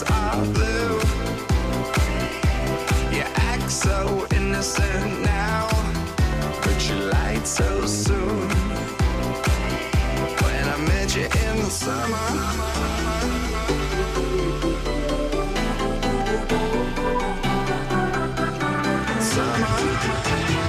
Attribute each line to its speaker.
Speaker 1: are blue. You act so innocent now, but you lied so soon. When I met you in the summer, summer.